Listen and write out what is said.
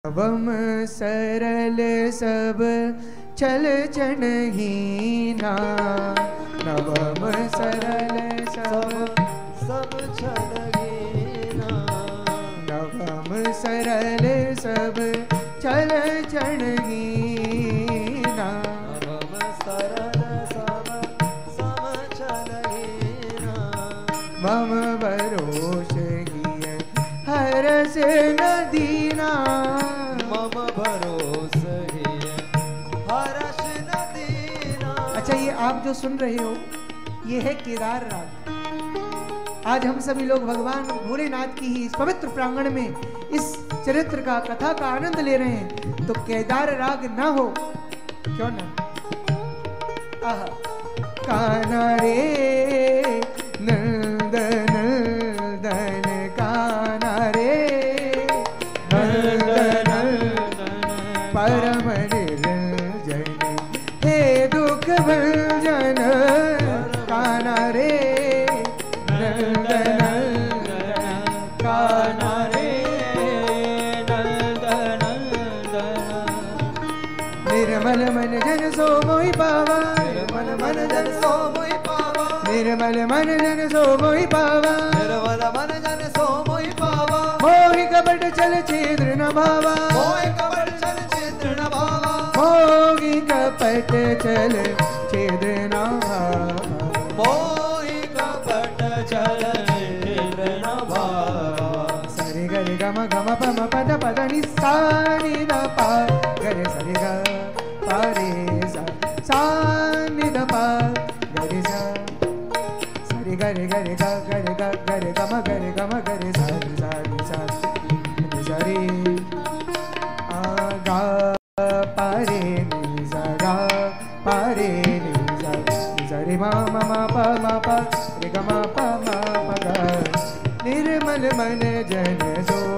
नवम सरल सब चल चनहीना, नवम सरल सब चनहीना, नवम सरल सब चल चनहीना, नवम सरल सब चनहीना, मम भरोस हिय हरस नदीना, मम भरोस हिय हरस नदीना। अच्छा, ये आप जो सुन रहे हो ये है केदार राग। आज हम सभी लोग भगवान भोलेनाथ की ही इस पवित्र प्रांगण में इस चरित्र का कथा का आनंद ले रहे हैं, तो केदार राग ना हो क्यों ना। आहा, काना रे नंदन नंदन, काना रे नंदन परम निरंजन, हे दुख भंजन, काना रे नंदन काना रे नंदन, निर्मल मन जन सो मोहि पावा, निर्मल मन जन सो मोहि पावा, निर्मल मन जन सो मोहि पावा, निर्मल मन जन सो मोहि पावा, मोहि कपट चल छिद्र न भावा, मोहि कपट चल छिद्र न भावा, मोहि कपट चल छिद्र न भावा, मोहि कपट चल छिद्र न भावा। सरि गरि गम गम पम पद पद नि सा नि द पा, गरि सरि ग पा रे सा, सा नि द पा गरि सा, सरि गरि गरि ग गरि ग गरि गम गरि गम गरि सा सा सा सरि आ गा पा रे नि सा गा पा रे नि सा सरि मा मा मा पा रे ग मा पा मा प ग, निर्मल मन जन सो